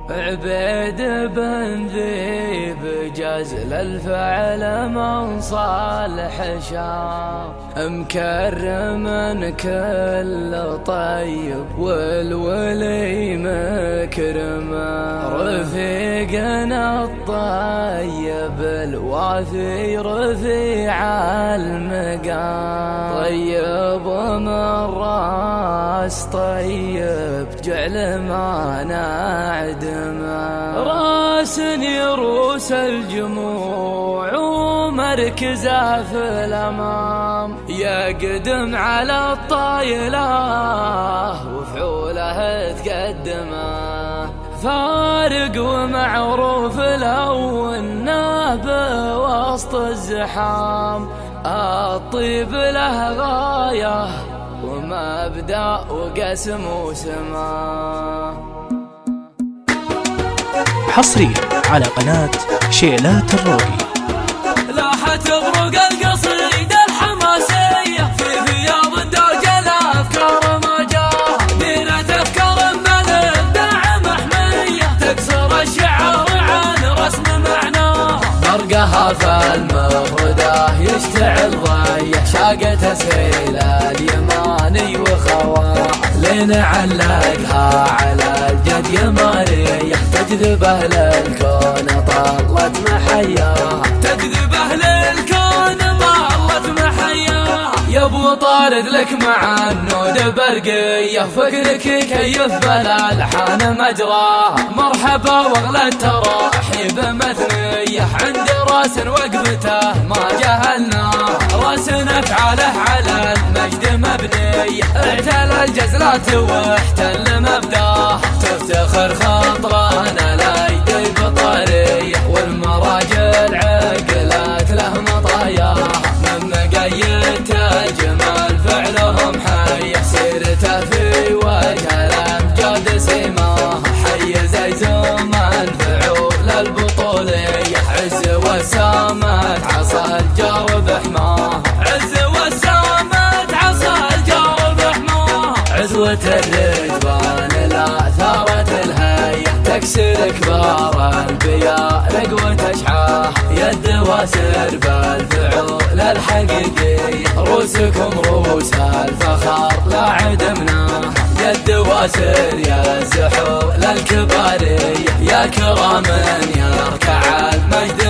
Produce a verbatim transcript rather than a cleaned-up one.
عبيد بن ذيب جازل الفعل من صالح شام، مكرم كل طيب والولي مكرمه، رفيقنا الطيب الوافي رفيع المقام، طيب من راس طيب جعل ما نعدمه، راس يروس الجموع ومركزه في الأمام، يقدم على الطايلة وفعوله تقدمه، فارق ومعروف لو الناب وسط الزحام، الطيب له غاية ومبدأ وقسم وسماه. حصريا على قناة شيلات الروقي. لاحت بروق القصيدة الحماسية في ثياب الدوجة الأفكار ما جاه، دينة أفكار من الإبداع محمية تكسر الشعر عن رسم معناه، برقها في المفردة يشتعل ضيه، شاقة سيل اليماني وخواه، لنعلقها على الجد يمانية تجذبه للكون طلت محياه، تجذبه للكون طلت محياه، يا ابو طارد لك مع النود برقيه، فكرك كيف بلا الحان مجراه، مرحبا واغلى التراحيب مثنيه، عند راس وقفته ما جهلناه، راس افعاله على المجد مبنيه، اعتلى الجزلات واحتل مبداه، تفتخر خطرانا لايدي بطاريه، والمراجل عقلات له مطاياه، من مقايد الجمال فعلهم حيه، سيرته في وجه الامجاد سيماه، حيز يزوم الفعول البطوليه، عز وسامت عصا الجرب حماه، عز وسامت عصا الجرب حماه، عزوة الرجبان لا ثارت الهية، تكسر كبار البياء رقوة اشعاه، يد واسر بالفعول الحقيقية، روسكم روس الفخر لا عدمناه، يد واسر يا الزحول الكبارية، يا كرام يركع المجد